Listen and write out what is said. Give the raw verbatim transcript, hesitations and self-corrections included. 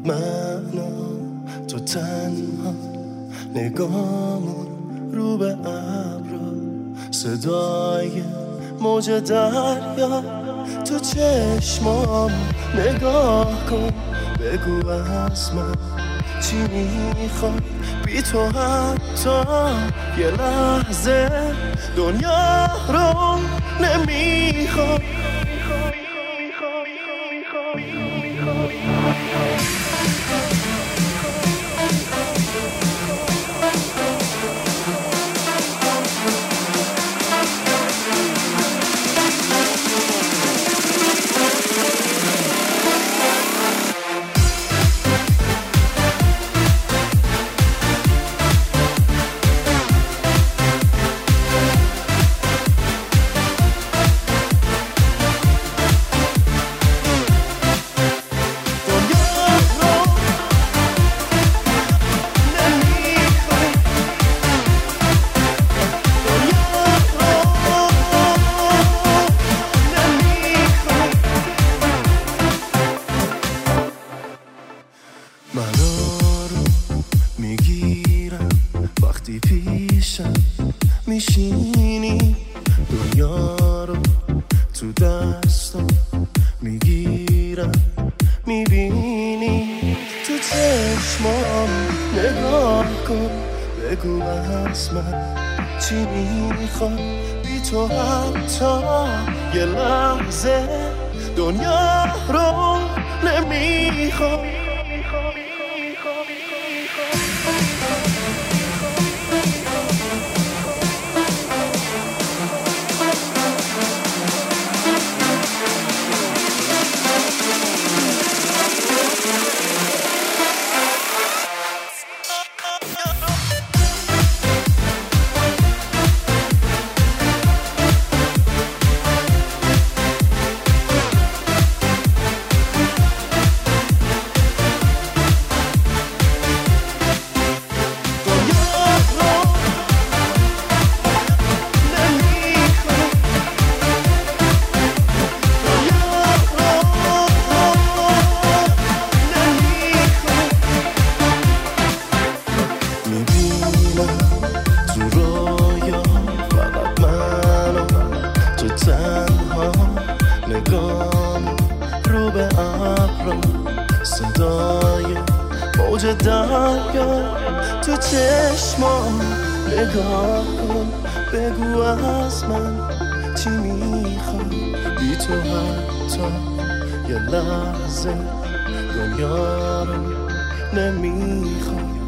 من و تو تنها، نگامون رو به ابرا، صدای موج دریا تو چشمام نگاه کن، بگو از من چی میخوای، بی تو حتی یه لحظه دنیا رو نمیخوای. منو رو میگیرم وقتی پیشم میشینی، دنیا رو تو دستم میگیرم میبینی، تو چشمام نگاه کن، بگو از من چی میخوای، بی تو حتی یه لحظه دنیا رو نمیخوای. نگام رو به ابرا، صدای موج دریا تو چشمام نگاه کن، بگو از من چی میخوای، بی تو حتی یه لحظه دنیا رو نمیخوای.